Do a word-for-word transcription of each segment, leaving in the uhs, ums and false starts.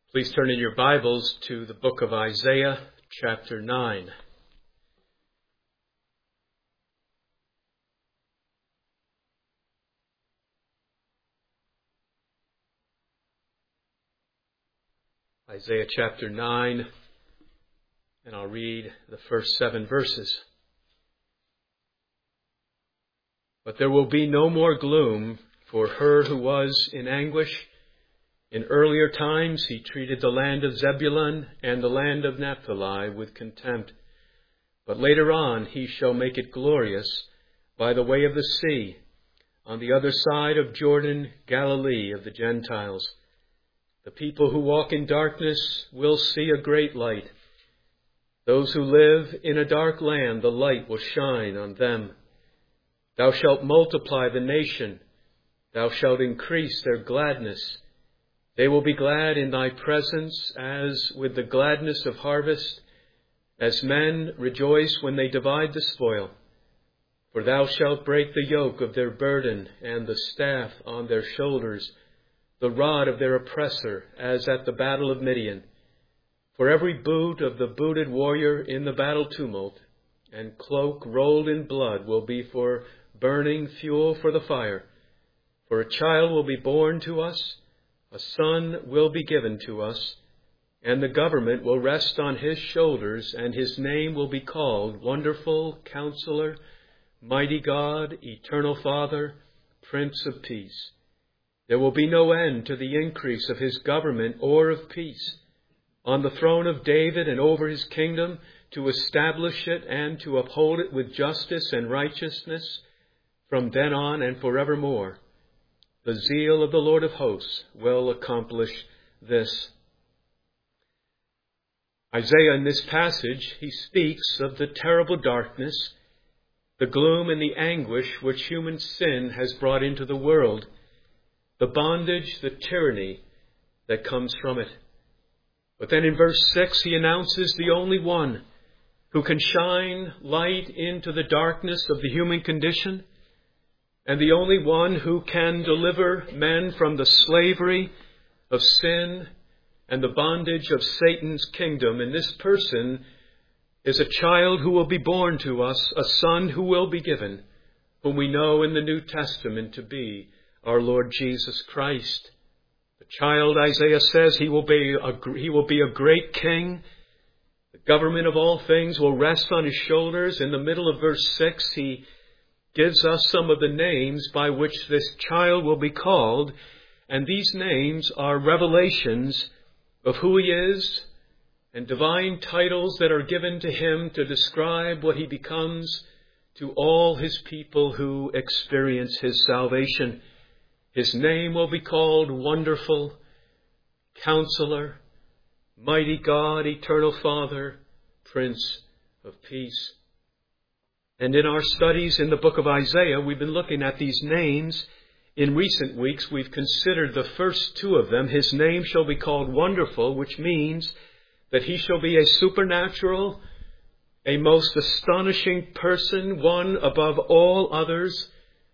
Please turn in your Bibles to the book of Isaiah, chapter nine. Isaiah chapter nine, and I'll read the first seven verses. But there will be no more gloom for her who was in anguish. In earlier times he treated the land of Zebulun and the land of Naphtali with contempt. But later on he shall make it glorious by the way of the sea, on the other side of Jordan, Galilee of the Gentiles. The people who walk in darkness will see a great light. Those who live in a dark land, the light will shine on them. Thou shalt multiply the nation. Thou shalt increase their gladness. They will be glad in thy presence as with the gladness of harvest, as men rejoice when they divide the spoil. For thou shalt break the yoke of their burden and the staff on their shoulders, the rod of their oppressor, as at the battle of Midian. For every boot of the booted warrior in the battle tumult, and cloak rolled in blood will be for burning fuel for the fire. For a child will be born to us, a son will be given to us, and the government will rest on his shoulders, and his name will be called Wonderful Counselor, Mighty God, Eternal Father, Prince of Peace. There will be no end to the increase of his government or of peace, on the throne of David and over his kingdom, to establish it and to uphold it with justice and righteousness from then on and forevermore. The zeal of the Lord of hosts will accomplish this. Isaiah, in this passage, he speaks of the terrible darkness, the gloom and the anguish which human sin has brought into the world, the bondage, the tyranny that comes from it. But then in verse six, he announces the only one who can shine light into the darkness of the human condition, and the only one who can deliver men from the slavery of sin and the bondage of Satan's kingdom. And this person is a child who will be born to us, a son who will be given, whom we know in the New Testament to be our Lord Jesus Christ. The child, Isaiah says, he will be a, he will be a great king. The government of all things will rest on his shoulders. In the middle of verse six, he gives us some of the names by which this child will be called. And these names are revelations of who he is and divine titles that are given to him to describe what he becomes to all his people who experience his salvation. His name will be called Wonderful Counselor, Mighty God, Eternal Father, Prince of Peace. And in our studies in the book of Isaiah, we've been looking at these names. In recent weeks, we've considered the first two of them. His name shall be called Wonderful, which means that he shall be a supernatural, a most astonishing person, one above all others.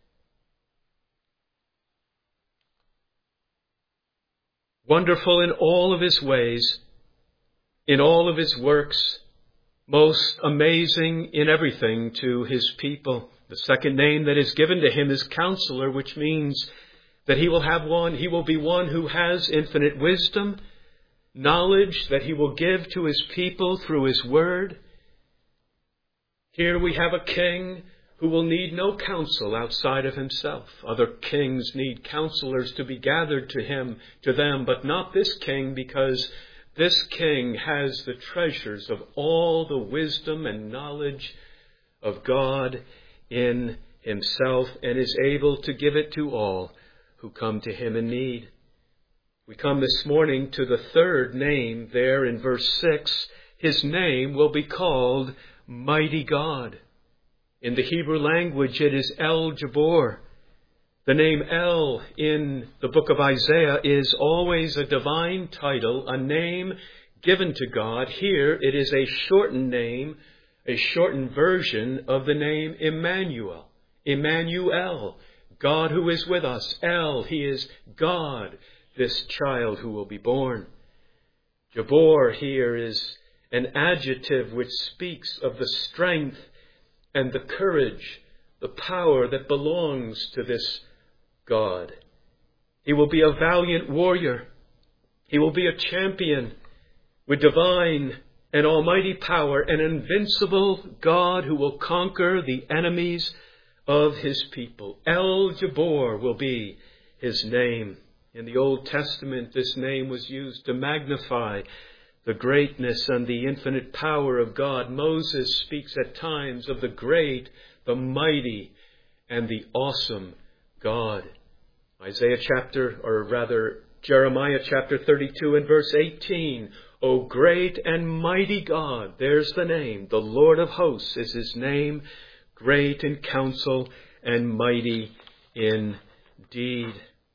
Wonderful in all of his ways, in all of his works, most amazing in everything to his people. The second name that is given to him is Counselor, which means that he will have one, he will be one who has infinite wisdom, knowledge that he will give to his people through his word. Here we have a king who will need no counsel outside of himself. Other kings need counselors to be gathered to him, to them, but not this king, because this king has the treasures of all the wisdom and knowledge of God in himself and is able to give it to all who come to him in need. We come this morning to the third name there in verse six. His name will be called Mighty God. In the Hebrew language, it is El Jabor. The name El in the book of Isaiah is always a divine title, a name given to God. Here it is a shortened name, a shortened version of the name Emmanuel. Emmanuel, God who is with us. El, he is God, this child who will be born. Jabor here is an adjective which speaks of the strength and the courage, the power that belongs to this God. He will be a valiant warrior. He will be a champion with divine and almighty power, an invincible God who will conquer the enemies of his people. El Jabor will be his name. In the Old Testament, this name was used to magnify the greatness and the infinite power of God. Moses speaks at times of the great, the mighty, and the awesome God. Isaiah chapter, or rather Jeremiah chapter thirty-two and verse eighteen. O great and mighty God, there's the name. The Lord of hosts is his name. Great in counsel and mighty in deed.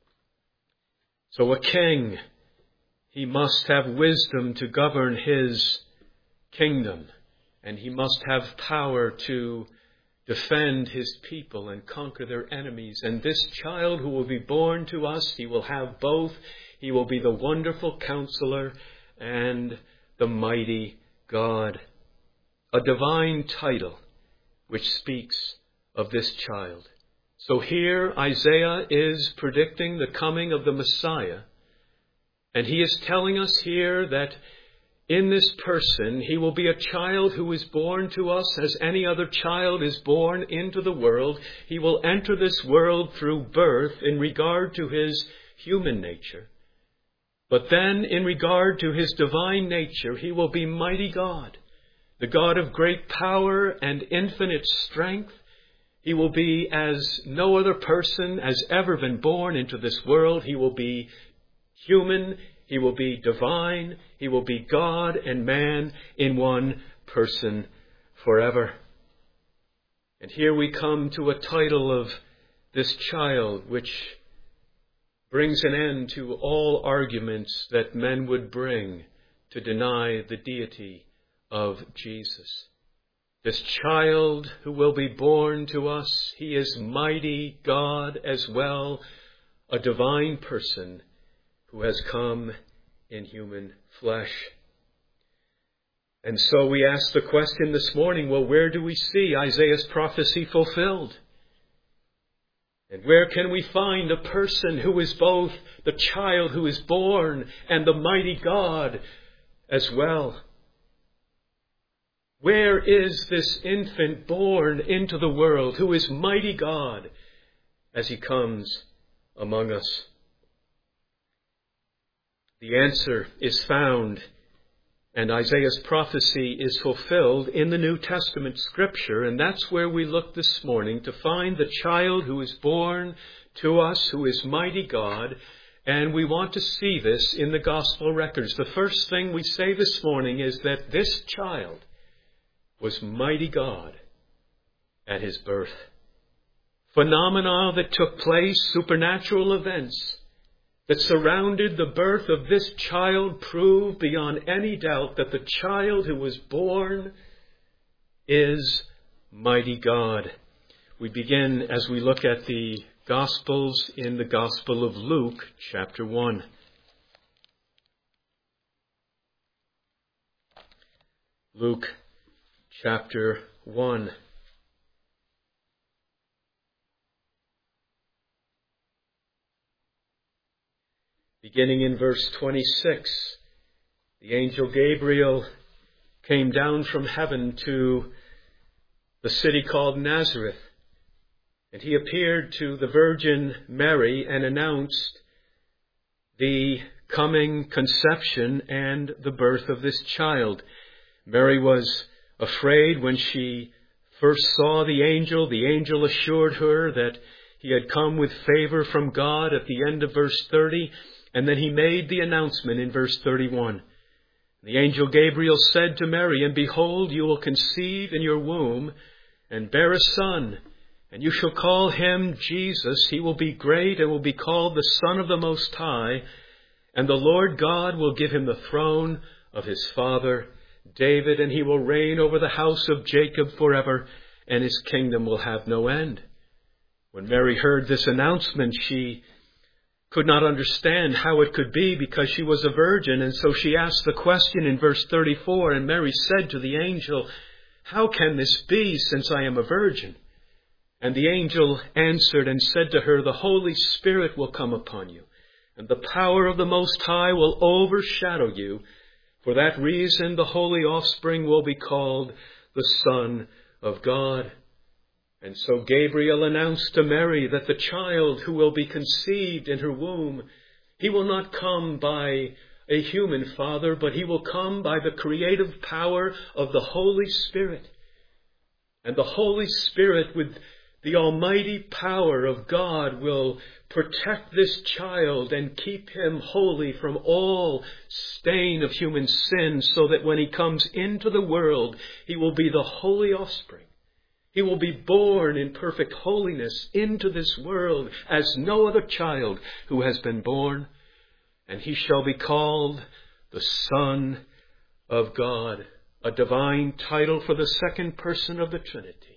So a king, he must have wisdom to govern his kingdom. And he must have power to defend his people and conquer their enemies. And this child who will be born to us, he will have both. He will be the wonderful counselor and the mighty God. A divine title which speaks of this child. So here Isaiah is predicting the coming of the Messiah. And he is telling us here that in this person, he will be a child who is born to us as any other child is born into the world. He will enter this world through birth in regard to his human nature. But then in regard to his divine nature, he will be mighty God, the God of great power and infinite strength. He will be as no other person has ever been born into this world. He will be human. He will be divine. He will be God and man in one person forever. And here we come to a title of this child which brings an end to all arguments that men would bring to deny the deity of Jesus. This child who will be born to us, he is mighty God as well, a divine person who has come in human flesh. And so we ask the question this morning, well, where do we see Isaiah's prophecy fulfilled? And where can we find a person who is both the child who is born and the mighty God as well? Where is this infant born into the world who is mighty God as he comes among us? The answer is found, and Isaiah's prophecy is fulfilled in the New Testament scripture, and that's where we look this morning to find the child who is born to us, who is mighty God, and we want to see this in the gospel records. The first thing we say this morning is that this child was mighty God at his birth. Phenomena that took place, supernatural events that surrounded the birth of this child prove beyond any doubt that the child who was born is mighty God. We begin as we look at the Gospels in the Gospel of Luke, chapter one. Luke, chapter one. Beginning in verse twenty-six, the angel Gabriel came down from heaven to the city called Nazareth, and he appeared to the Virgin Mary and announced the coming conception and the birth of this child. Mary was afraid when she first saw the angel. The angel assured her that he had come with favor from God at the end of verse thirty. And then he made the announcement in verse thirty-one. The angel Gabriel said to Mary, "And behold, you will conceive in your womb and bear a son, and you shall call him Jesus. He will be great and will be called the Son of the Most High. And the Lord God will give him the throne of his father David, and he will reign over the house of Jacob forever, and his kingdom will have no end." When Mary heard this announcement, she could not understand how it could be because she was a virgin. And so she asked the question in verse thirty-four, and Mary said to the angel, "How can this be, since I am a virgin?" And the angel answered and said to her, "The Holy Spirit will come upon you, and the power of the Most High will overshadow you. For that reason, the holy offspring will be called the Son of God." And so Gabriel announced to Mary that the child who will be conceived in her womb, he will not come by a human father, but he will come by the creative power of the Holy Spirit. And the Holy Spirit, with the almighty power of God, will protect this child and keep him holy from all stain of human sin, so that when he comes into the world, he will be the holy offspring. He will be born in perfect holiness into this world as no other child who has been born. And he shall be called the Son of God, a divine title for the second person of the Trinity.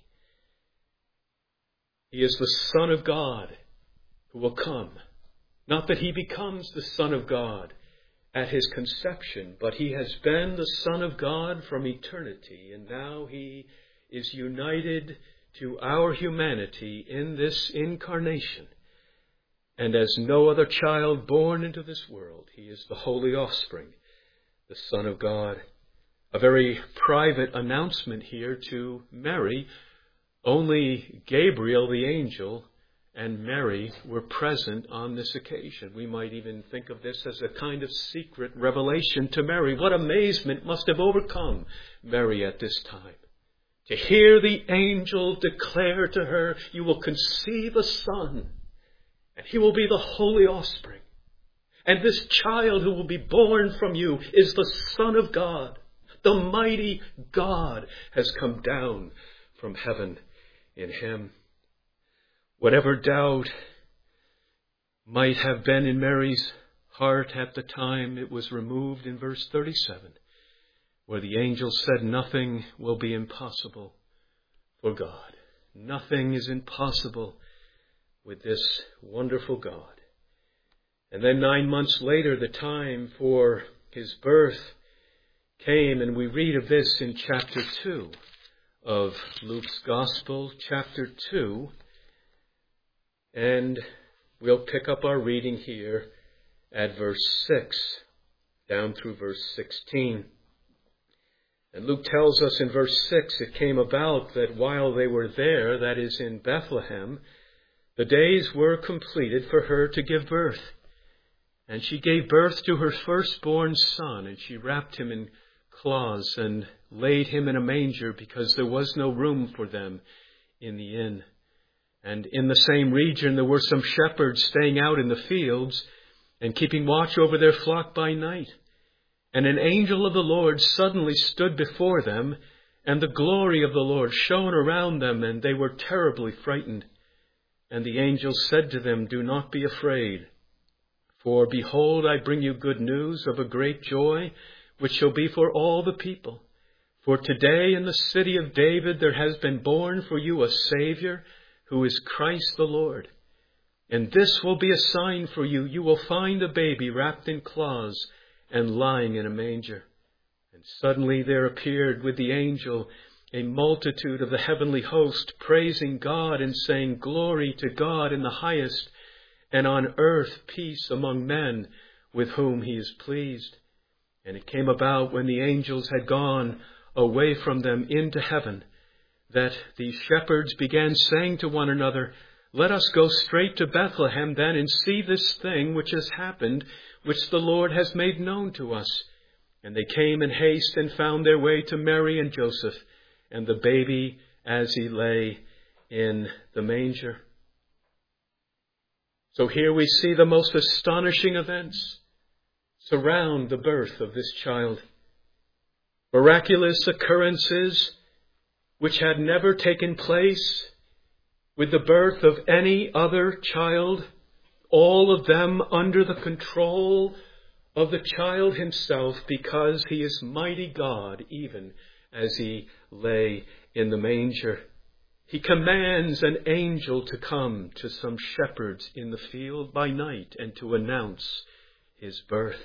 He is the Son of God who will come. Not that he becomes the Son of God at his conception, but he has been the Son of God from eternity, and now he is united to our humanity in this incarnation. And as no other child born into this world, he is the holy offspring, the Son of God. A very private announcement here to Mary. Only Gabriel, the angel, and Mary were present on this occasion. We might even think of this as a kind of secret revelation to Mary. What amazement must have overcome Mary at this time, to hear the angel declare to her, "You will conceive a son, and he will be the holy offspring. And this child who will be born from you is the Son of God. The mighty God has come down from heaven in him." Whatever doubt might have been in Mary's heart at the time, it was removed in verse thirty-seven, where the angel said, "Nothing will be impossible for God." Nothing is impossible with this wonderful God. And then nine months later, the time for his birth came, and we read of this in chapter two of Luke's Gospel, chapter two. And we'll pick up our reading here at verse six, down through verse sixteen. And Luke tells us in verse six, it came about that while they were there, that is in Bethlehem, the days were completed for her to give birth. And she gave birth to her firstborn son, and she wrapped him in cloths and laid him in a manger, because there was no room for them in the inn. And in the same region there were some shepherds staying out in the fields and keeping watch over their flock by night. And an angel of the Lord suddenly stood before them, and the glory of the Lord shone around them, and they were terribly frightened. And the angel said to them, "Do not be afraid, for behold, I bring you good news of a great joy, which shall be for all the people. For today in the city of David there has been born for you a Savior, who is Christ the Lord. And this will be a sign for you. You will find a baby wrapped in cloths and lying in a manger." And suddenly there appeared with the angel a multitude of the heavenly host, praising God and saying, "Glory to God in the highest, and on earth peace among men with whom he is pleased." And it came about when the angels had gone away from them into heaven, that these shepherds began saying to one another, "Let us go straight to Bethlehem then and see this thing which has happened, which the Lord has made known to us." And they came in haste and found their way to Mary and Joseph, and the baby as he lay in the manger. So here we see the most astonishing events surround the birth of this child. Miraculous occurrences which had never taken place with the birth of any other child, all of them under the control of the child himself, because he is mighty God, even as he lay in the manger. He commands an angel to come to some shepherds in the field by night and to announce his birth.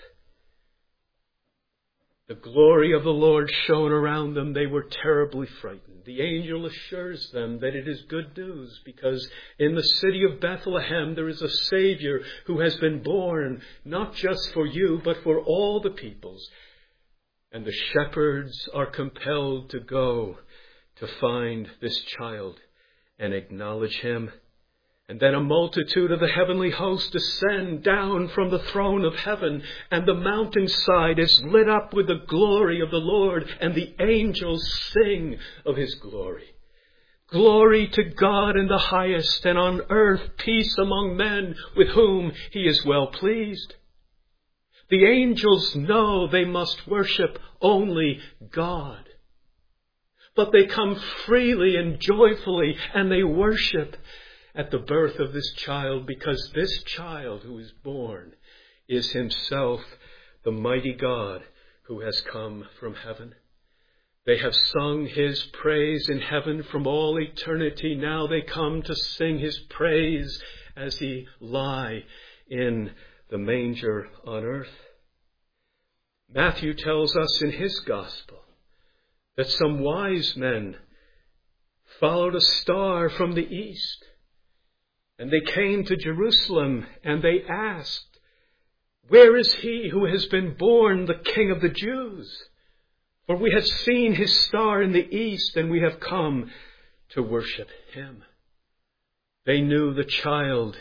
The glory of the Lord shone around them. They were terribly frightened. The angel assures them that it is good news because in the city of Bethlehem there is a Savior who has been born, not just for you, but for all the peoples. And the shepherds are compelled to go to find this child and acknowledge him. And then a multitude of the heavenly host descend down from the throne of heaven, and the mountainside is lit up with the glory of the Lord, and the angels sing of his glory. Glory to God in the highest, and on earth peace among men with whom he is well pleased. The angels know they must worship only God. But they come freely and joyfully, and they worship at the birth of this child, because this child who is born is himself the mighty God who has come from heaven. They have sung his praise in heaven from all eternity. Now they come to sing his praise as he lie in the manger on earth. Matthew tells us in his gospel that some wise men followed a star from the east. And they came to Jerusalem and they asked, "Where is he who has been born the King of the Jews? For we have seen his star in the east and we have come to worship him." They knew the child.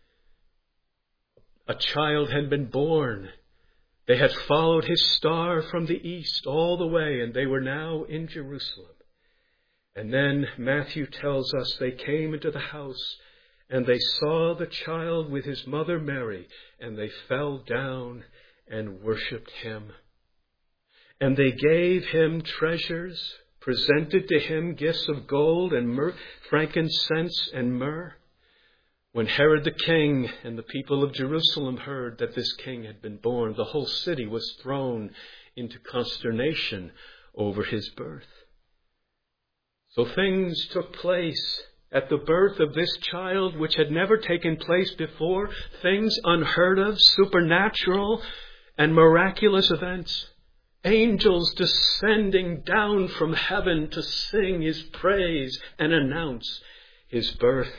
A child had been born. They had followed his star from the east all the way, and they were now in Jerusalem. And then Matthew tells us they came into the house and they saw the child with his mother Mary, and they fell down and worshipped him. And they gave him treasures, presented to him gifts of gold and myrrh, frankincense and myrrh. When Herod the king and the people of Jerusalem heard that this king had been born, the whole city was thrown into consternation over his birth. So things took place at the birth of this child which had never taken place before, things unheard of, supernatural and miraculous events. Angels descending down from heaven to sing his praise and announce his birth.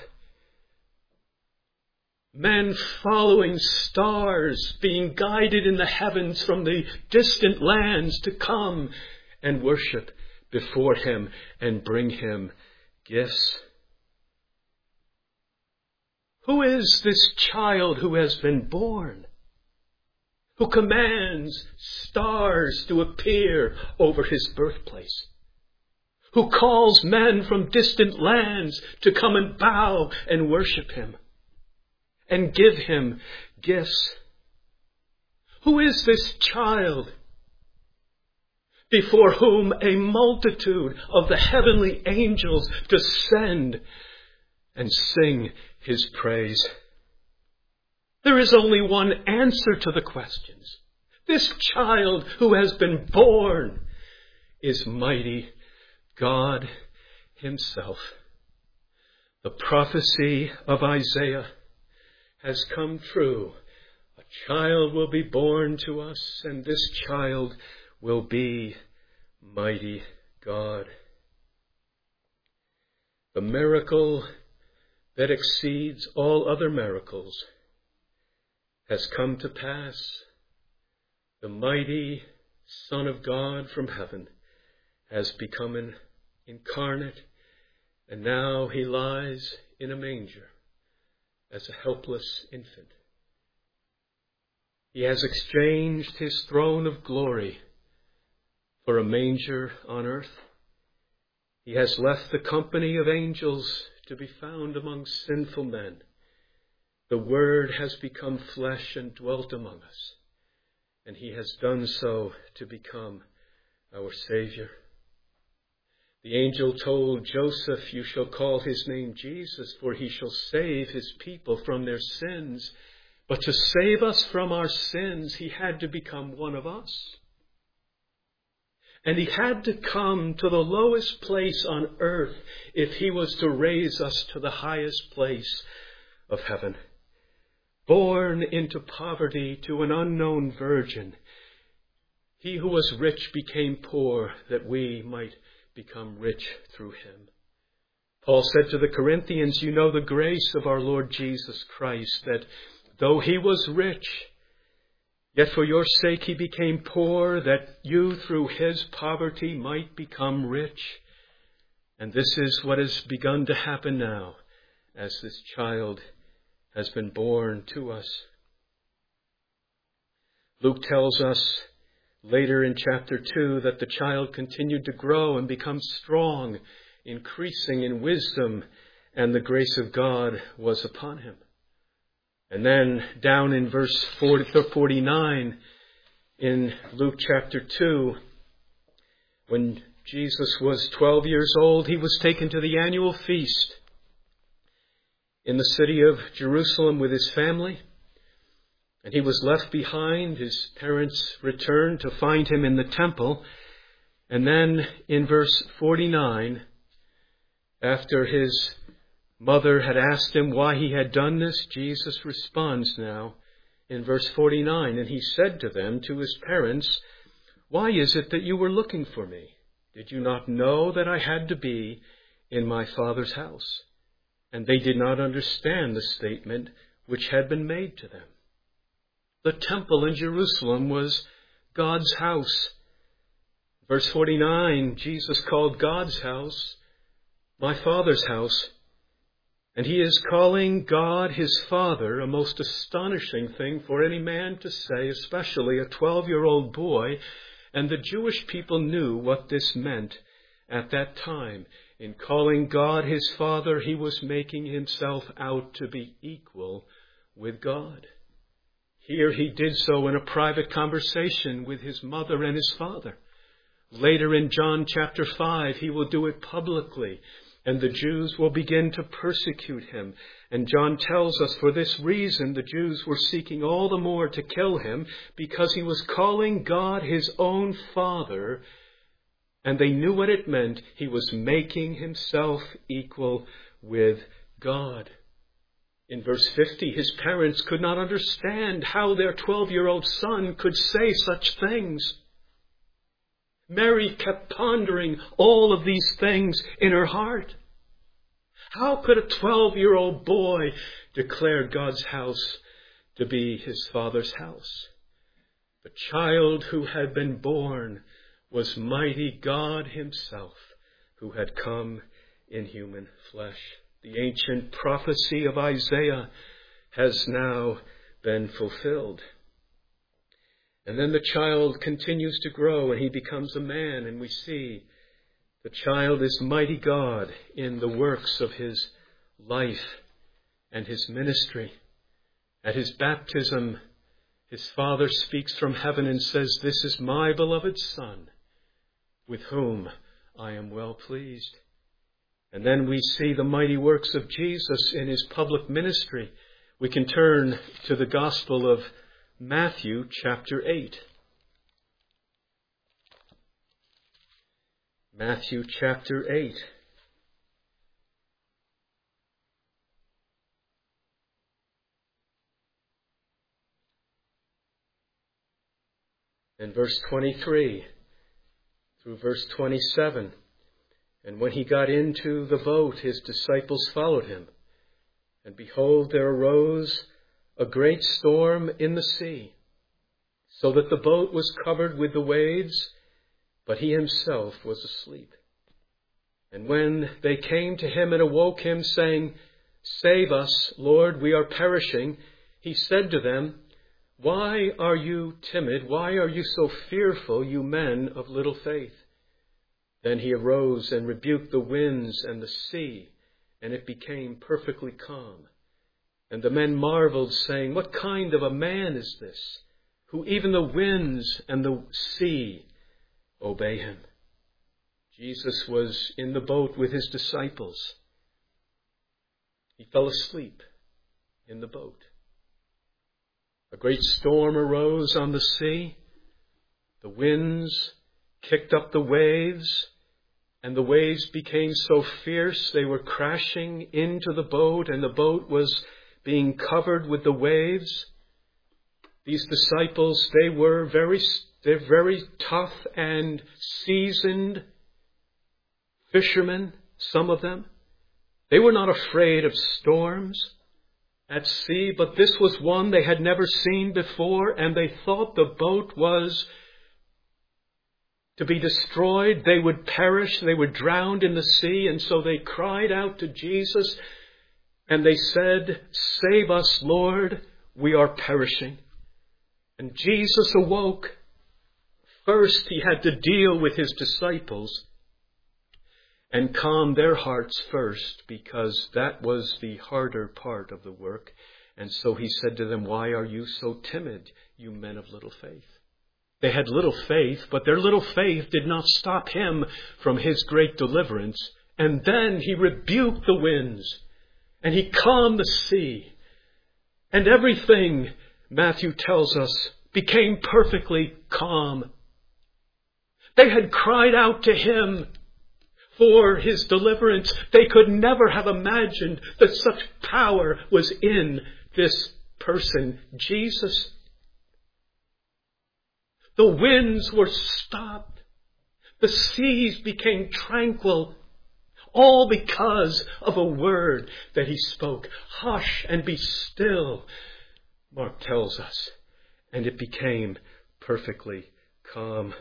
Men following stars, being guided in the heavens from the distant lands to come and worship before him and bring him gifts. Who is this child who has been born, who commands stars to appear over his birthplace, who calls men from distant lands to come and bow and worship him and give him gifts? Who is this child before whom a multitude of the heavenly angels descend and sing his praise? There is only one answer to the questions. This child who has been born is mighty God himself. The prophecy of Isaiah has come true. A child will be born to us, and this child will be mighty God. The miracle that exceeds all other miracles has come to pass. The mighty Son of God from heaven has become an incarnate, and now he lies in a manger as a helpless infant. He has exchanged his throne of glory for a manger on earth. He has left the company of angels to be found among sinful men. The Word has become flesh and dwelt among us, and he has done so to become our Savior. The angel told Joseph, "You shall call his name Jesus, for he shall save his people from their sins." But to save us from our sins, he had to become one of us. And he had to come to the lowest place on earth if he was to raise us to the highest place of heaven. Born into poverty to an unknown virgin, he who was rich became poor that we might become rich through him. Paul said to the Corinthians, you know the grace of our Lord Jesus Christ, that though he was rich, yet for your sake he became poor, that you through his poverty might become rich. And this is what has begun to happen now, as this child has been born to us. Luke tells us later in chapter two that the child continued to grow and become strong, increasing in wisdom, and the grace of God was upon him. And then down in verse forty-nine in Luke chapter two, when Jesus was twelve years old, he was taken to the annual feast in the city of Jerusalem with his family. And he was left behind. His parents returned to find him in the temple. And then in verse forty-nine, after his mother had asked him why he had done this, Jesus responds now in verse forty-nine. And he said to them, to his parents, why is it that you were looking for me? Did you not know that I had to be in my Father's house? And they did not understand the statement which had been made to them. The temple in Jerusalem was God's house. Verse forty-nine, Jesus called God's house my Father's house. And he is calling God his Father, a most astonishing thing for any man to say, especially a twelve-year-old boy. And the Jewish people knew what this meant at that time. In calling God his Father, he was making himself out to be equal with God. Here he did so in a private conversation with his mother and his father. Later in John chapter five, he will do it publicly, and the Jews will begin to persecute him. And John tells us for this reason the Jews were seeking all the more to kill him, because he was calling God his own Father, and they knew what it meant. He was making himself equal with God. In verse fifty, his parents could not understand how their twelve-year-old son could say such things. Mary kept pondering all of these things in her heart. How could a twelve-year-old boy declare God's house to be his Father's house? The child who had been born was mighty God himself, who had come in human flesh. The ancient prophecy of Isaiah has now been fulfilled. And then the child continues to grow and he becomes a man, and we see the child is mighty God in the works of his life and his ministry. At his baptism, his Father speaks from heaven and says, "This is my beloved Son, with whom I am well pleased." And then we see the mighty works of Jesus in his public ministry. We can turn to the Gospel of Matthew chapter eight. Matthew chapter eight. And verse twenty-three through verse twenty-seven. And when he got into the boat, his disciples followed him. And behold, there arose a great storm in the sea, so that the boat was covered with the waves, but he himself was asleep. And when they came to him and awoke him, saying, "Save us, Lord, we are perishing," he said to them, "Why are you timid? Why are you so fearful, you men of little faith?" Then he arose and rebuked the winds and the sea, and it became perfectly calm. And the men marveled, saying, "What kind of a man is this, who even the winds and the sea obey him?" Jesus was in the boat with his disciples. He fell asleep in the boat. A great storm arose on the sea. The winds kicked up the waves, and the waves became so fierce they were crashing into the boat, and the boat was being covered with the waves. These disciples, they were very, they're very tough and seasoned fishermen, some of them. They were not afraid of storms at sea, but this was one they had never seen before, and they thought the boat was to be destroyed. They would perish, they were drowned in the sea, and so they cried out to Jesus, and they said, "Save us, Lord, we are perishing." And Jesus awoke. First, he had to deal with his disciples and calm their hearts first, because that was the harder part of the work. And so he said to them, "Why are you so timid, you men of little faith?" They had little faith, but their little faith did not stop him from his great deliverance. And then he rebuked the winds, and he calmed the sea. And everything, Matthew tells us, became perfectly calm. They had cried out to him for his deliverance. They could never have imagined that such power was in this person, Jesus. The winds were stopped. The seas became tranquil, all because of a word that he spoke. "Hush and be still," Mark tells us. And it became perfectly calm.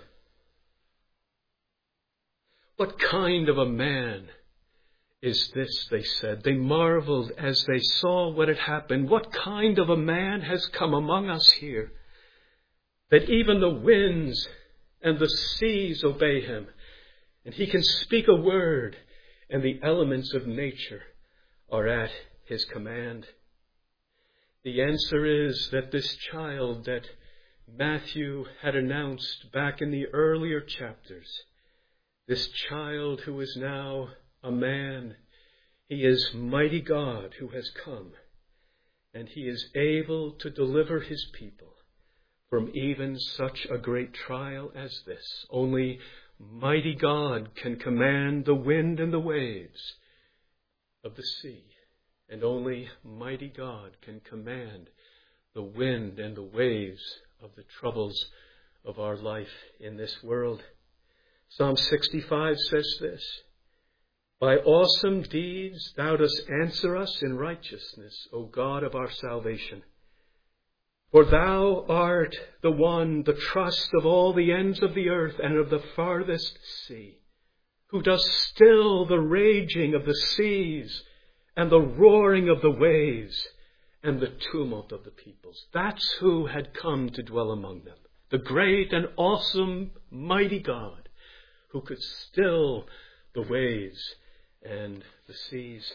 "What kind of a man is this?" they said. They marveled as they saw what had happened. "What kind of a man has come among us here, that even the winds and the seas obey him, and he can speak a word, and the elements of nature are at his command?" The answer is that this child that Matthew had announced back in the earlier chapters, this child who is now a man, he is mighty God who has come, and he is able to deliver his people from even such a great trial as this. Only mighty God can command the wind and the waves of the sea. And only mighty God can command the wind and the waves of the troubles of our life in this world. Psalm sixty-five says this, "By awesome deeds thou dost answer us in righteousness, O God of our salvation. For thou art the one, the trust of all the ends of the earth and of the farthest sea, who does still the raging of the seas and the roaring of the waves and the tumult of the peoples." That's who had come to dwell among them. The great and awesome, mighty God who could still the waves and the seas.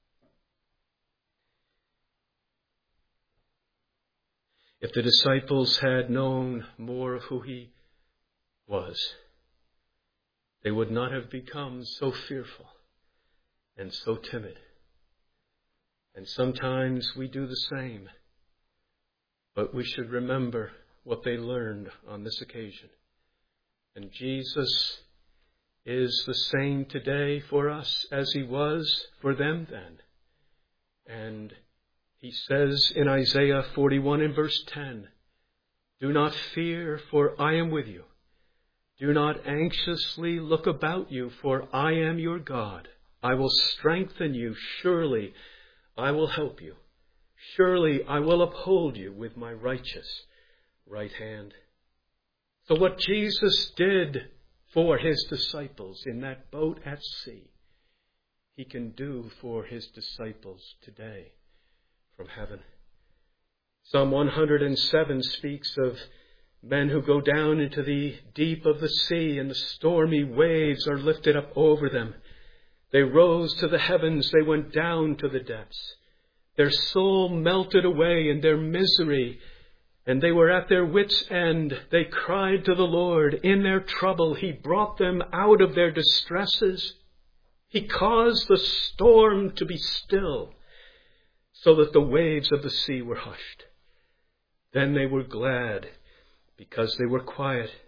If the disciples had known more of who he was, they would not have become so fearful and so timid. And sometimes we do the same. But we should remember what they learned on this occasion. And Jesus is the same today for us as he was for them then. And he says in Isaiah forty-one and verse ten, "Do not fear, for I am with you. Do not anxiously look about you, for I am your God. I will strengthen you. Surely I will help you. Surely I will uphold you with my righteous right hand." So what Jesus did for his disciples in that boat at sea, he can do for his disciples today from heaven. Psalm one hundred seven speaks of men who go down into the deep of the sea, and the stormy waves are lifted up over them. They rose to the heavens, they went down to the depths. Their soul melted away in their misery, and they were at their wits' end. They cried to the Lord in their trouble. He brought them out of their distresses. He caused the storm to be still, so that the waves of the sea were hushed. Then they were glad because they were quiet.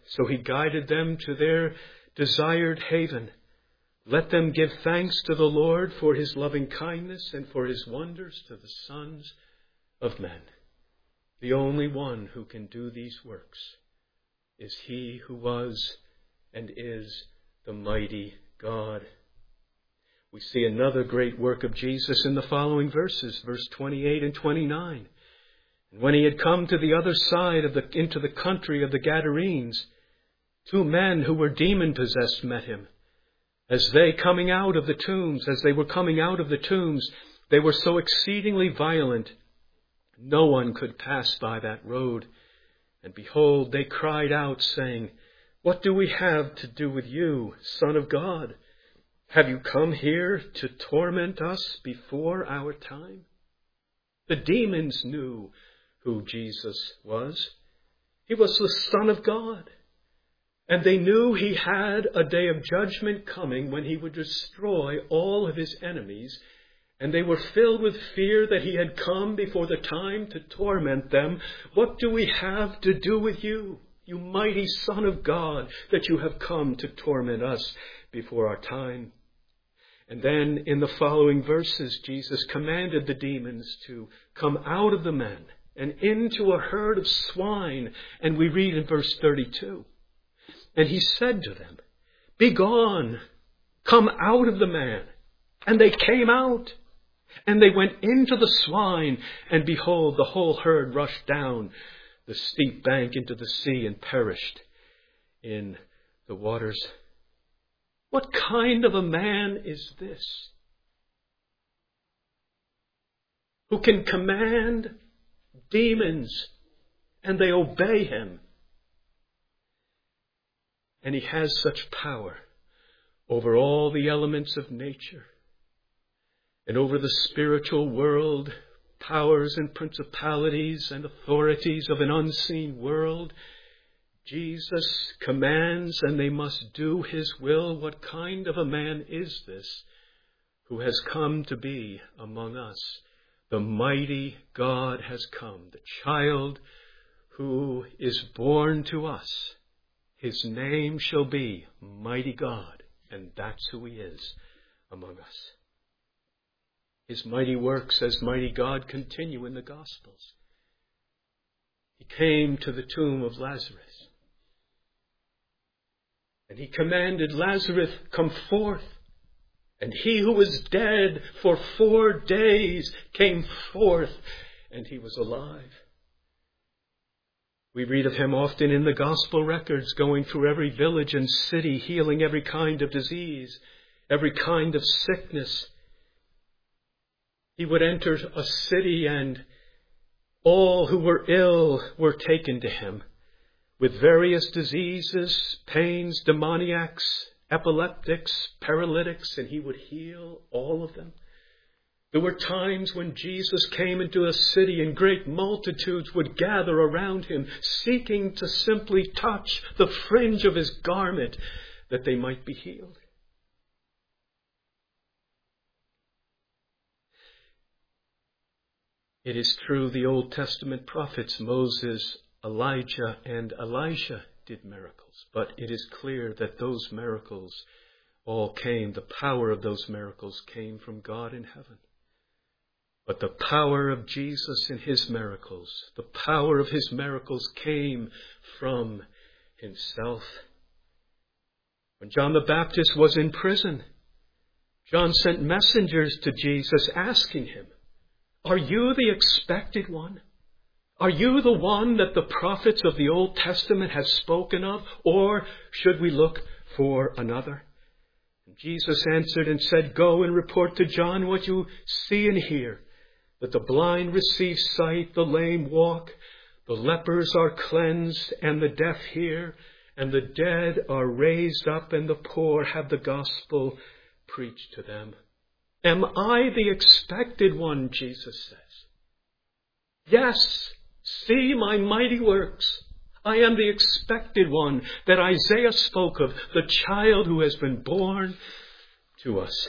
so he guided them to their desired haven. Let them give thanks to the Lord for his loving kindness and for his wonders to the sons of men. The only one who can do these works is he who was and is the mighty God. We see another great work of Jesus in the following verses, verse twenty-eight and twenty-nine. And when he had come to the other side of the, into the country of the Gadarenes, two men who were demon-possessed met him. As they coming out of the tombs, as they were coming out of the tombs, they were so exceedingly violent, no one could pass by that road. And behold, they cried out, saying, What do we have to do with you, Son of God? Have you come here to torment us before our time? The demons knew who Jesus was. He was the Son of God. And they knew he had a day of judgment coming when he would destroy all of his enemies. And they were filled with fear that he had come before the time to torment them. What do we have to do with you, you mighty Son of God, that you have come to torment us before our time? And then in the following verses, Jesus commanded the demons to come out of the men and into a herd of swine. And we read in verse thirty-two, And he said to them, Begone, come out of the man. And they came out, and they went into the swine, and behold, the whole herd rushed down the steep bank into the sea and perished in the waters. What kind of a man is this, who can command demons and they obey him? And he has such power over all the elements of nature and over the spiritual world, powers and principalities and authorities of an unseen world. Jesus commands, and they must do his will. What kind of a man is this who has come to be among us? The mighty God has come, the child who is born to us. His name shall be Mighty God, and that's who he is among us. His mighty works as mighty God continue in the Gospels. He came to the tomb of Lazarus, and he commanded Lazarus, come forth. And he who was dead for four days came forth, and he was alive. We read of him often in the gospel records, going through every village and city, healing every kind of disease, every kind of sickness. He would enter a city, and all who were ill were taken to him, with various diseases, pains, demoniacs, epileptics, paralytics, and he would heal all of them. There were times when Jesus came into a city and great multitudes would gather around him, seeking to simply touch the fringe of his garment that they might be healed. It is true, the Old Testament prophets, Moses, Elijah, and Elisha did miracles, but it is clear that those miracles all came, the power of those miracles came from God in heaven. But the power of Jesus in his miracles, the power of his miracles came from himself. When John the Baptist was in prison, John sent messengers to Jesus asking him, Are you the expected one? Are you the one that the prophets of the Old Testament have spoken of? Or should we look for another? And Jesus answered and said, Go and report to John what you see and hear, that the blind receive sight, the lame walk, the lepers are cleansed, and the deaf hear, and the dead are raised up, and the poor have the gospel preached to them. Am I the expected one, Jesus says. Yes, see my mighty works. I am the expected one that Isaiah spoke of, the child who has been born to us,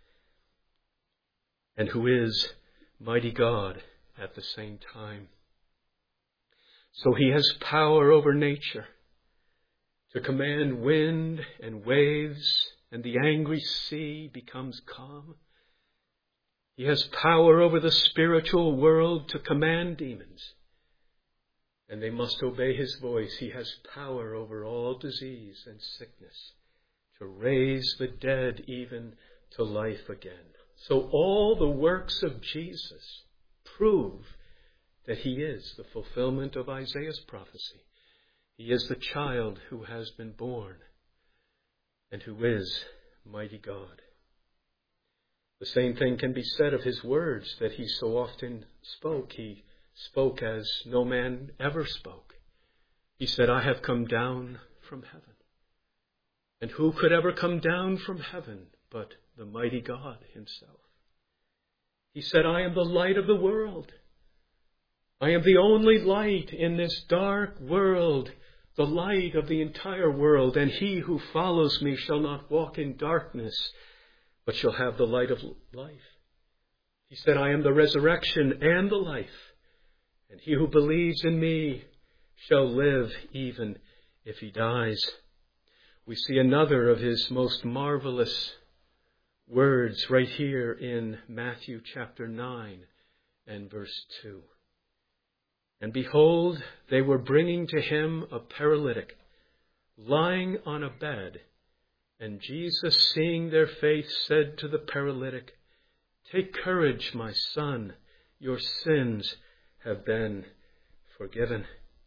and who is mighty God at the same time. So he has power over nature. to command wind and waves, and the angry sea becomes calm. He has power over the spiritual world to command demons, and they must obey his voice. He has power over all disease and sickness, to raise the dead even to life again. So all the works of Jesus prove that he is the fulfillment of Isaiah's prophecy. He is the child who has been born and who is mighty God. The same thing can be said of his words that he so often spoke. He spoke as no man ever spoke. He said, I have come down from heaven. And who could ever come down from heaven but the mighty God himself? He said, I am the light of the world. I am the only light in this dark world, the light of the entire world, and he who follows me shall not walk in darkness, but shall have the light of life. He said, I am the resurrection and the life, and he who believes in me shall live even if he dies. We see another of his most marvelous words right here in Matthew chapter nine and verse two. And behold, they were bringing to him a paralytic, lying on a bed. And Jesus, seeing their faith, said to the paralytic, Take courage, my son, your sins have been forgiven.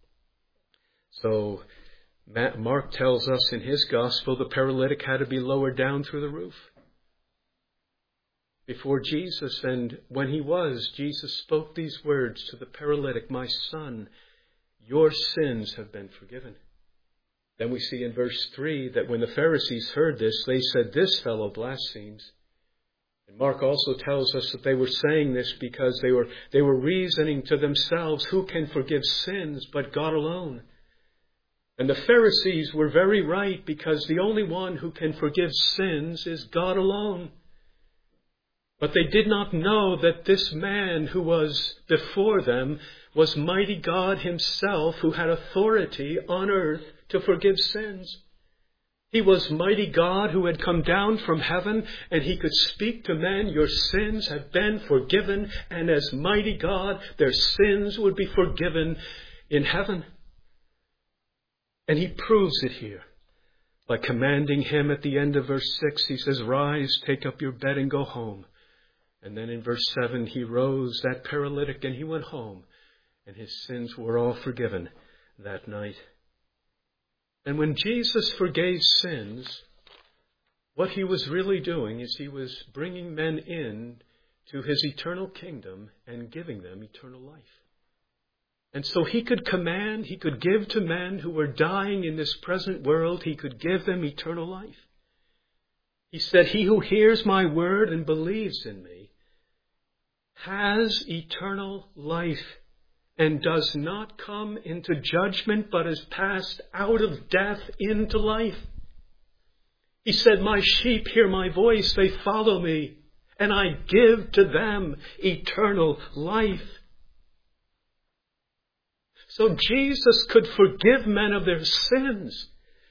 So Mark tells us in his gospel the paralytic had to be lowered down through the roof before Jesus. And when he was, Jesus spoke these words to the paralytic, My son, your sins have been forgiven. Then we see in verse three that when the Pharisees heard this, they said, This fellow blasphemes. And Mark also tells us that they were saying this because they were, they were reasoning to themselves, who can forgive sins but God alone? And the Pharisees were very right, because the only one who can forgive sins is God alone. But they did not know that this man who was before them was mighty God himself, who had authority on earth to forgive sins. He was mighty God who had come down from heaven, and he could speak to men, your sins have been forgiven, and as mighty God, their sins would be forgiven in heaven. And he proves it here by commanding him at the end of verse six. He says, Rise, take up your bed and go home. And then in verse seven, he rose, that paralytic, and he went home. And his sins were all forgiven that night. And when Jesus forgave sins, what he was really doing is he was bringing men in to his eternal kingdom and giving them eternal life. And so he could command, he could give to men who were dying in this present world, he could give them eternal life. He said, He who hears my word and believes in me has eternal life and does not come into judgment, but is passed out of death into life. He said, My sheep hear my voice, they follow me, and I give to them eternal life. So Jesus could forgive men of their sins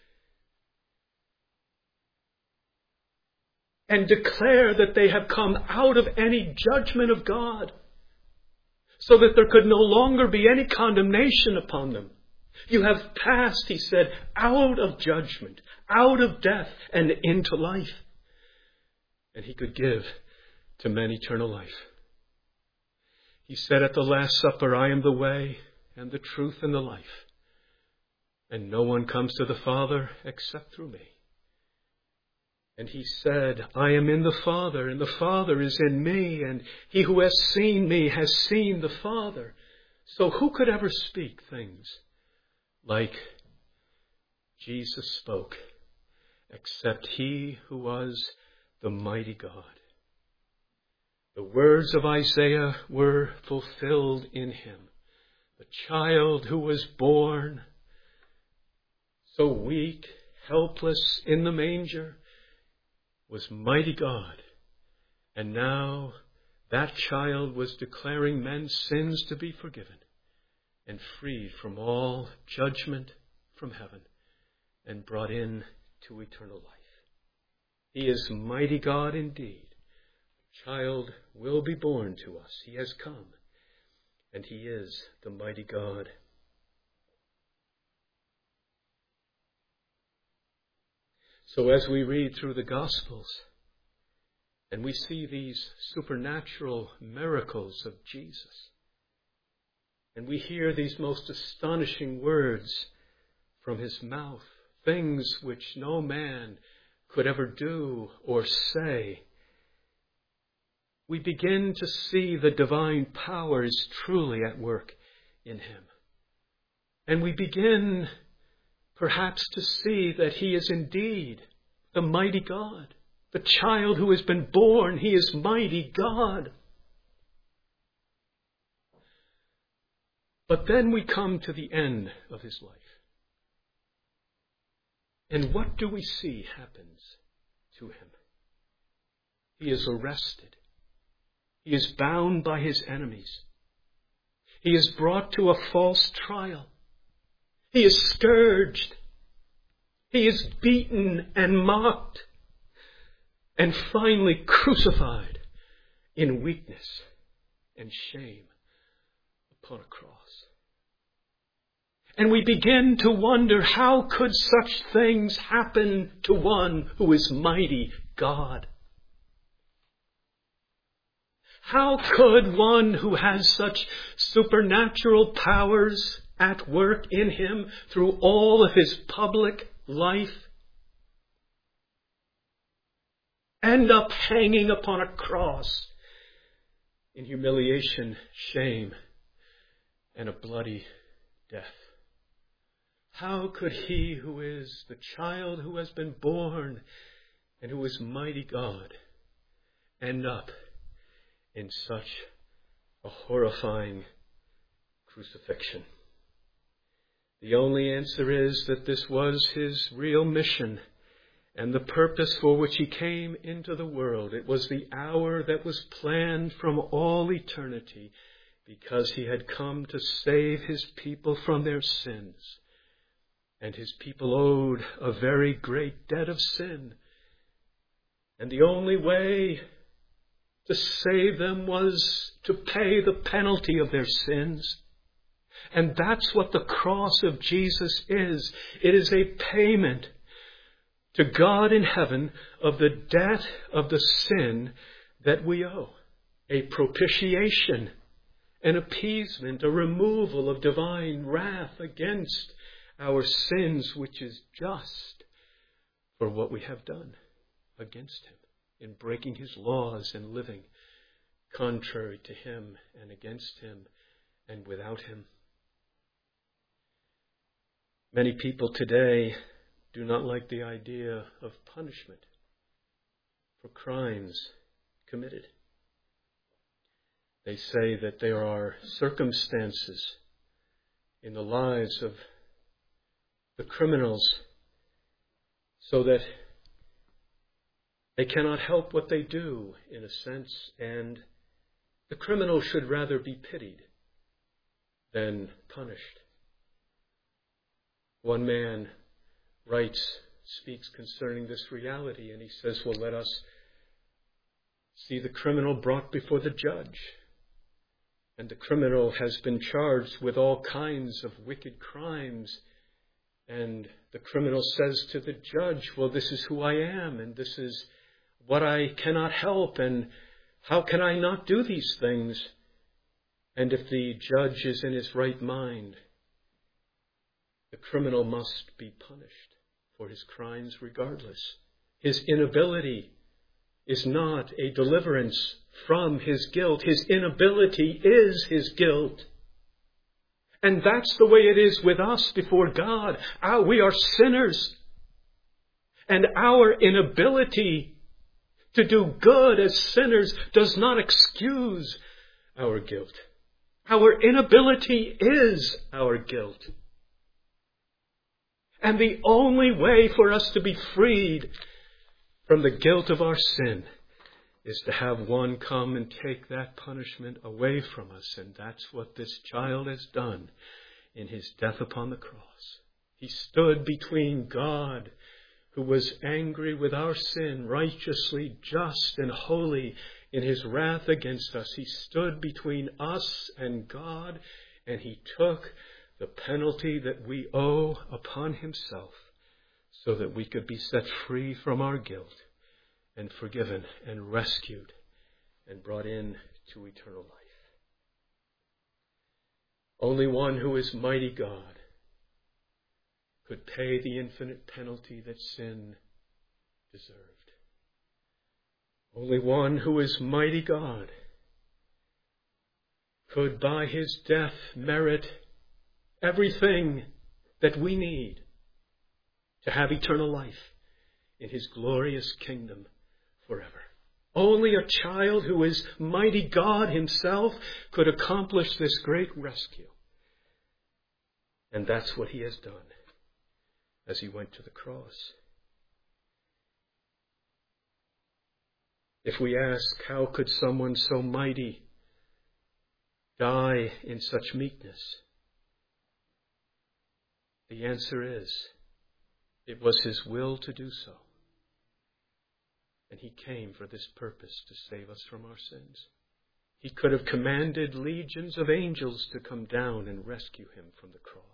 and declare that they have come out of any judgment of God, so that there could no longer be any condemnation upon them. You have passed, he said, out of judgment, out of death, and into life. And he could give to men eternal life. He said at the Last Supper, I am the way and the truth and the life, and no one comes to the Father except through me. And he said, I am in the Father, and the Father is in me, and he who has seen me has seen the Father. So who could ever speak things like Jesus spoke, except he who was the mighty God? The words of Isaiah were fulfilled in him. The child who was born, so weak, helpless in the manger, was mighty God. And now that child was declaring men's sins to be forgiven and freed from all judgment from heaven. and brought in to eternal life. He is mighty God indeed. A child will be born to us. He has come, and he is the mighty God. So as we read through the Gospels, and we see these supernatural miracles of Jesus, and we hear these most astonishing words from his mouth, things which no man could ever do or say, we begin to see the divine power is truly at work in him. And we begin perhaps to see that he is indeed the mighty God. The child who has been born, he is mighty God. But then we come to the end of his life. And what do we see happens to him? He is arrested. He is bound by his enemies. He is brought to a false trial. He is scourged. He is beaten and mocked. And finally crucified in weakness and shame upon a cross. And we begin to wonder, how could such things happen to one who is mighty God? How could one who has such supernatural powers at work in him through all of his public life end up hanging upon a cross in humiliation, shame, and a bloody death? How could he who is the child who has been born and who is mighty God end up in such a horrifying crucifixion? The only answer is that this was his real mission and the purpose for which he came into the world. It was the hour that was planned from all eternity, because he had come to save his people from their sins. And his people owed a very great debt of sin. And the only way to save them was to pay the penalty of their sins. And that's what the cross of Jesus is. It is a payment to God in heaven of the debt of the sin that we owe. A propitiation, an appeasement, a removal of divine wrath against our sins, which is just for what we have done against him in breaking his laws and living contrary to him and against him and without him. Many people today do not like the idea of punishment for crimes committed. They say that there are circumstances in the lives of the criminals so that they cannot help what they do, in a sense, and the criminal should rather be pitied than punished. One man writes, speaks concerning this reality, and he says, well, let us see the criminal brought before the judge. And the criminal has been charged with all kinds of wicked crimes. And the criminal says to the judge, well, this is who I am, and this is what I cannot help, and how can I not do these things? And if the judge is in his right mind, the criminal must be punished for his crimes regardless. His inability is not a deliverance from his guilt. His inability is his guilt. And that's the way it is with us before God. Our, we are sinners. And our inability to do good as sinners does not excuse our guilt. Our inability is our guilt. And the only way for us to be freed from the guilt of our sin is to have one come and take that punishment away from us. And that's what this child has done in his death upon the cross. He stood between God, who was angry with our sin, righteously just and holy in his wrath against us. He stood between us and God, and he took the penalty that we owe upon himself so that we could be set free from our guilt and forgiven and rescued and brought in to eternal life. Only one who is mighty God could pay the infinite penalty that sin deserved. Only one who is mighty God could by his death merit everything that we need to have eternal life in his glorious kingdom forever. Only a child who is mighty God himself could accomplish this great rescue. And that's what he has done as he went to the cross. If we ask, how could someone so mighty die in such meekness? The answer is, it was his will to do so. And he came for this purpose, to save us from our sins. He could have commanded legions of angels to come down and rescue him from the cross.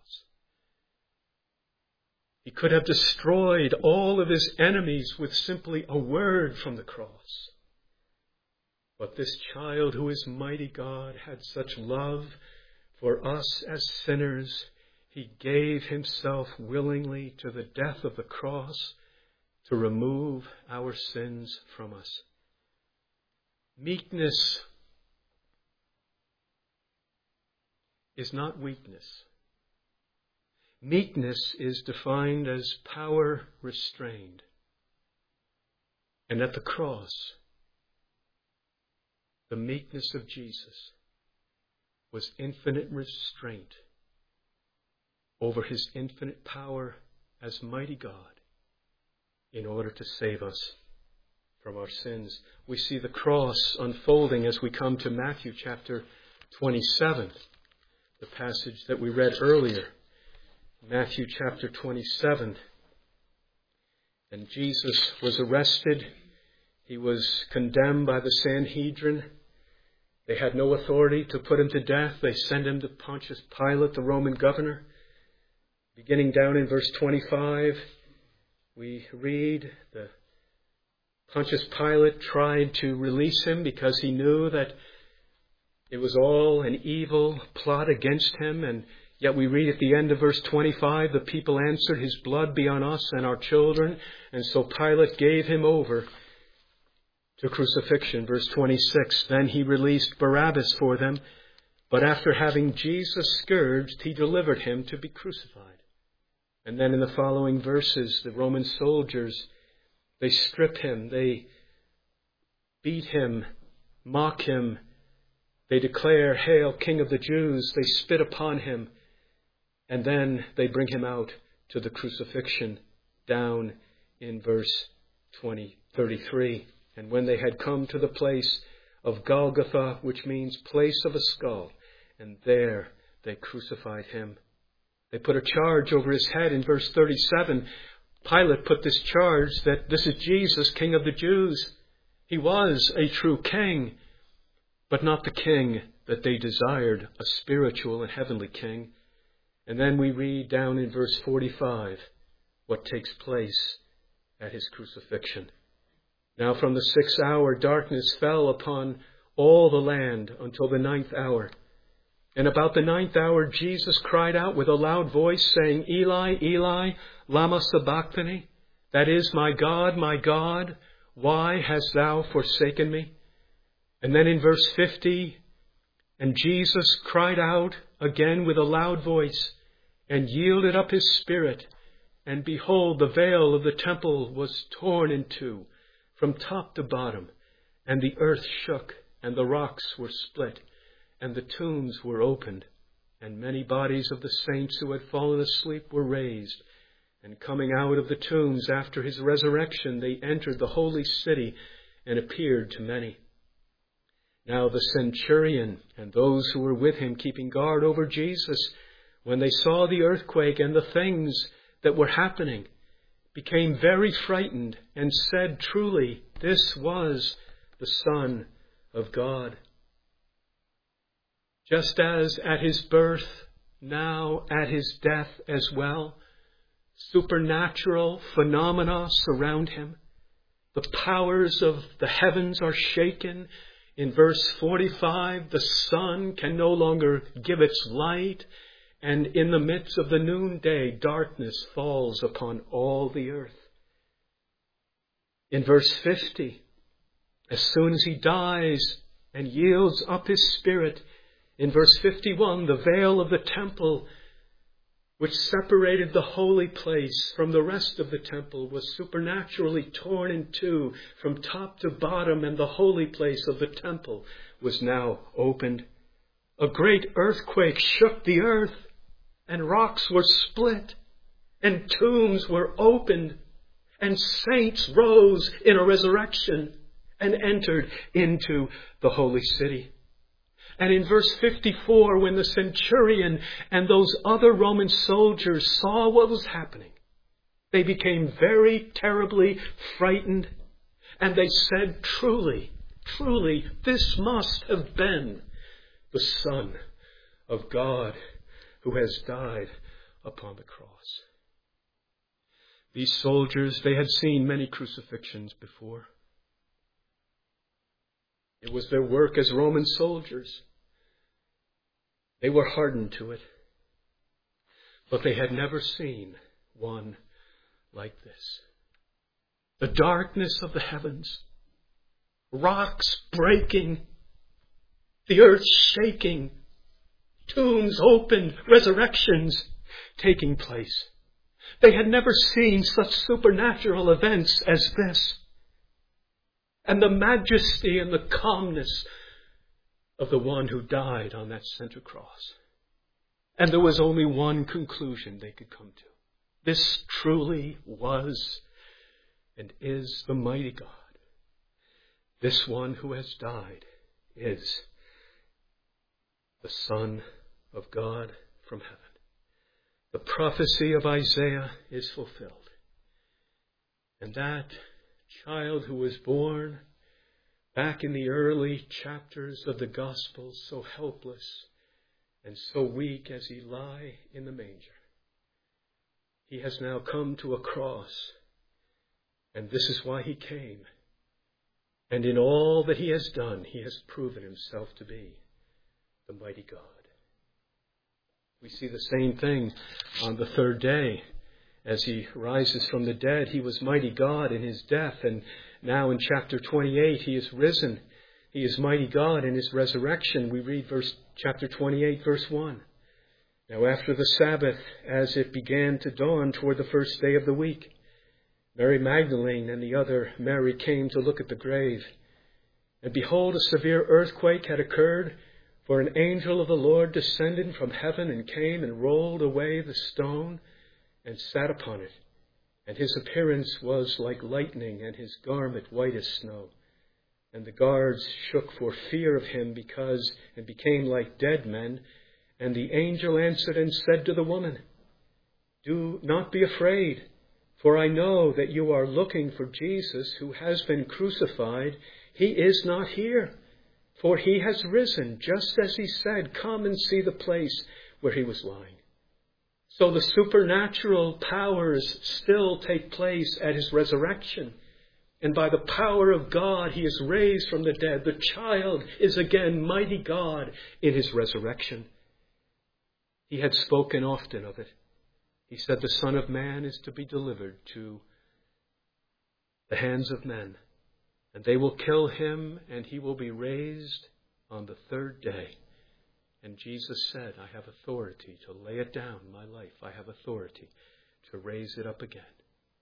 He could have destroyed all of his enemies with simply a word from the cross. But this child who is mighty God had such love for us as sinners, he gave himself willingly to the death of the cross to remove our sins from us. Meekness is not weakness. Meekness is defined as power restrained. And at the cross, the meekness of Jesus was infinite restraint over his infinite power as mighty God in order to save us from our sins. We see the cross unfolding as we come to Matthew chapter twenty-seven, the passage that we read earlier. Matthew chapter twenty-seven. And Jesus was arrested. He was condemned by the Sanhedrin. They had no authority to put him to death. They sent him to Pontius Pilate, the Roman governor. Beginning down in verse twenty-five, we read that Pontius Pilate tried to release him because he knew that it was all an evil plot against him. And yet we read at the end of verse twenty-five, the people answered, his blood be on us and our children. And so Pilate gave him over to crucifixion. Verse twenty-six, then he released Barabbas for them, but after having Jesus scourged, he delivered him to be crucified. And then in the following verses, the Roman soldiers, they strip him, they beat him, mock him. They declare, hail, King of the Jews. They spit upon him. And then they bring him out to the crucifixion down in verse twenty, thirty-three. And when they had come to the place of Golgotha, which means place of a skull, and there they crucified him. They put a charge over his head in verse thirty-seven. Pilate put this charge that this is Jesus, King of the Jews. He was a true king, but not the king that they desired, a spiritual and heavenly king. And then we read down in verse forty-five what takes place at his crucifixion. Now from the sixth hour darkness fell upon all the land until the ninth hour. And about the ninth hour Jesus cried out with a loud voice, saying, Eli, Eli, lama sabachthani? That is, my God, my God, why hast thou forsaken me? And then in verse fifty, and Jesus cried out again with a loud voice, and yielded up his spirit. And behold, the veil of the temple was torn in two, from top to bottom, and the earth shook, and the rocks were split, and the tombs were opened, and many bodies of the saints who had fallen asleep were raised. And coming out of the tombs after his resurrection, they entered the holy city and appeared to many. Now the centurion and those who were with him keeping guard over Jesus when they saw the earthquake and the things that were happening, became very frightened and said, "Truly, this was the Son of God." Just as at his birth, now at his death as well, supernatural phenomena surround him. The powers of the heavens are shaken. In verse forty-five, the sun can no longer give its light, and in the midst of the noonday, darkness falls upon all the earth. In verse fifty, as soon as he dies and yields up his spirit, in verse fifty-one, the veil of the temple, which separated the holy place from the rest of the temple, was supernaturally torn in two from top to bottom, and the holy place of the temple was now opened. A great earthquake shook the earth, and rocks were split, and tombs were opened, and saints rose in a resurrection and entered into the holy city. And in verse fifty-four, when the centurion and those other Roman soldiers saw what was happening, they became very terribly frightened, and they said, "Truly, truly, this must have been the Son of God who has died upon the cross." These soldiers, they had seen many crucifixions before. It was their work as Roman soldiers. They were hardened to it. But they had never seen one like this. The darkness of the heavens, rocks breaking, the earth shaking, tombs opened, resurrections taking place. They had never seen such supernatural events as this. And the majesty and the calmness of the one who died on that center cross. And there was only one conclusion they could come to. This truly was and is the mighty God. This one who has died is the Son of God from heaven. The prophecy of Isaiah is fulfilled. And that child who was born back in the early chapters of the Gospel, so helpless and so weak as he lie in the manger, he has now come to a cross, and this is why he came. And in all that he has done, he has proven himself to be the mighty God. We see the same thing on the third day. As he rises from the dead, he was mighty God in his death, and now in chapter twenty-eight, he is risen. He is mighty God in his resurrection. We read verse chapter twenty-eight, verse one. Now after the Sabbath, as it began to dawn toward the first day of the week, Mary Magdalene and the other Mary came to look at the grave. And behold, a severe earthquake had occurred, for an angel of the Lord descended from heaven and came and rolled away the stone and sat upon it. And his appearance was like lightning, and his garment white as snow. And the guards shook for fear of him, because and became like dead men. And the angel answered and said to the woman, "Do not be afraid, for I know that you are looking for Jesus, who has been crucified. He is not here, for he has risen, just as he said. Come and see the place where he was lying." So the supernatural powers still take place at his resurrection. And by the power of God, he is raised from the dead. The child is again mighty God in his resurrection. He had spoken often of it. He said the Son of Man is to be delivered to the hands of men, and they will kill him, and he will be raised on the third day. And Jesus said, "I have authority to lay it down, my life. I have authority to raise it up again."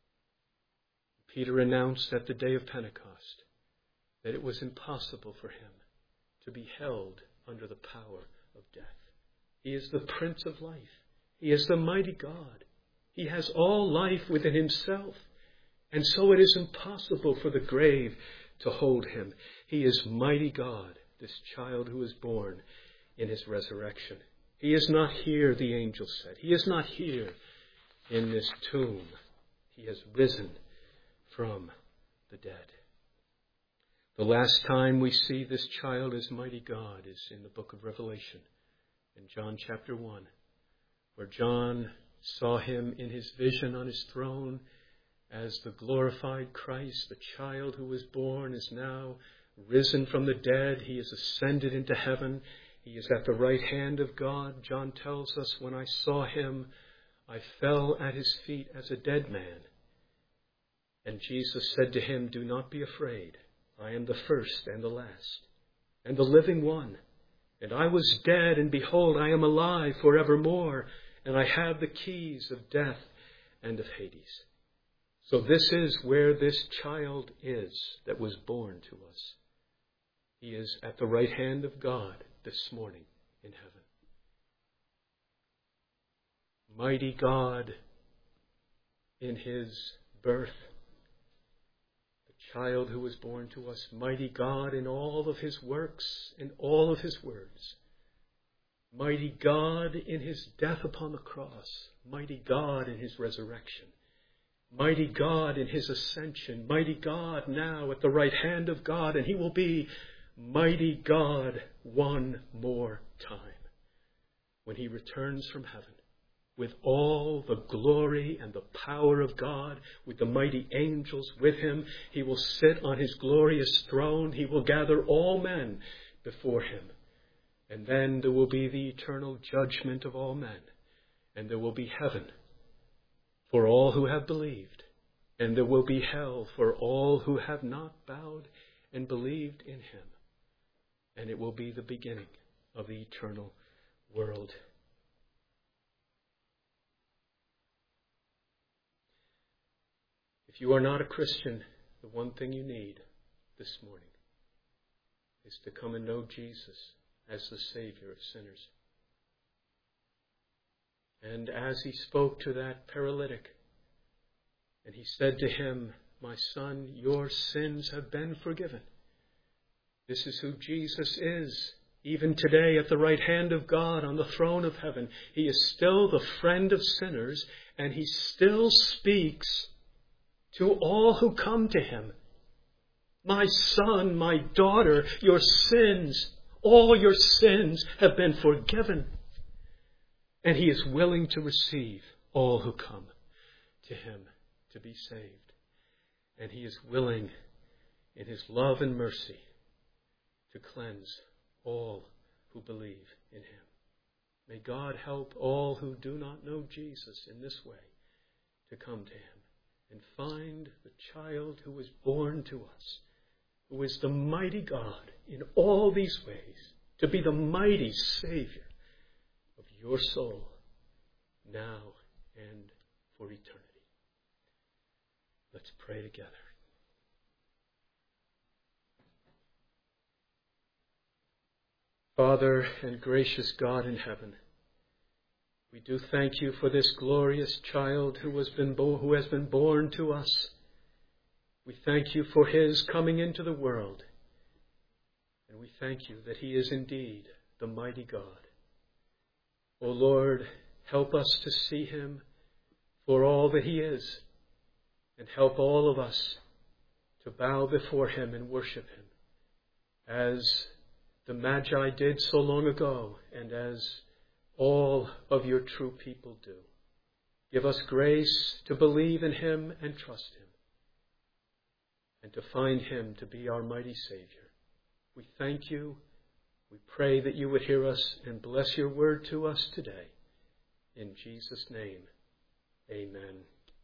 Peter announced at the day of Pentecost that it was impossible for him to be held under the power of death. He is the Prince of Life. He is the mighty God. He has all life within himself. And so it is impossible for the grave to hold him. He is mighty God, this child who is born in his resurrection. He is not here, the angel said. He is not here in this tomb. He has risen from the dead. The last time we see this child as mighty God is in the book of Revelation, in John chapter one, where John saw him in his vision on his throne as the glorified Christ. The child who was born is now risen from the dead. He is ascended into heaven. He is at the right hand of God. John tells us, when I saw him, I fell at his feet as a dead man. And Jesus said to him, do not be afraid. I am the first and the last, and the living one. And I was dead, and behold, I am alive forevermore, and I have the keys of death and of Hades. So this is where this child is that was born to us. He is at the right hand of God this morning in heaven. Mighty God in his birth, child who was born to us, mighty God in all of his works, in all of his words. Mighty God in his death upon the cross. Mighty God in his resurrection. Mighty God in his ascension. Mighty God now at the right hand of God. And he will be mighty God one more time when he returns from heaven, with all the glory and the power of God, with the mighty angels with him. He will sit on his glorious throne. He will gather all men before him. And then there will be the eternal judgment of all men. And there will be heaven for all who have believed. And there will be hell for all who have not bowed and believed in him. And it will be the beginning of the eternal world. If you are not a Christian, the one thing you need this morning is to come and know Jesus as the Savior of sinners. And as he spoke to that paralytic, and he said to him, my son, your sins have been forgiven. This is who Jesus is. Even today at the right hand of God on the throne of heaven, he is still the friend of sinners, and he still speaks to all who come to him. My son, my daughter, your sins, all your sins have been forgiven. And he is willing to receive all who come to him to be saved. And he is willing in his love and mercy to cleanse all who believe in him. May God help all who do not know Jesus in this way to come to him and find the child who was born to us, who is the mighty God in all these ways, to be the mighty Savior of your soul now and for eternity. Let's pray together. Father and gracious God in heaven, we do thank you for this glorious child who has been bo- who has been born to us. We thank you for his coming into the world. And we thank you that he is indeed the mighty God. O Lord, help us to see him for all that he is. And help all of us to bow before him and worship him as the Magi did so long ago, and as all of your true people do. Give us grace to believe in him and trust him, and to find him to be our mighty Savior. We thank you. We pray that you would hear us and bless your word to us today. In Jesus' name, amen.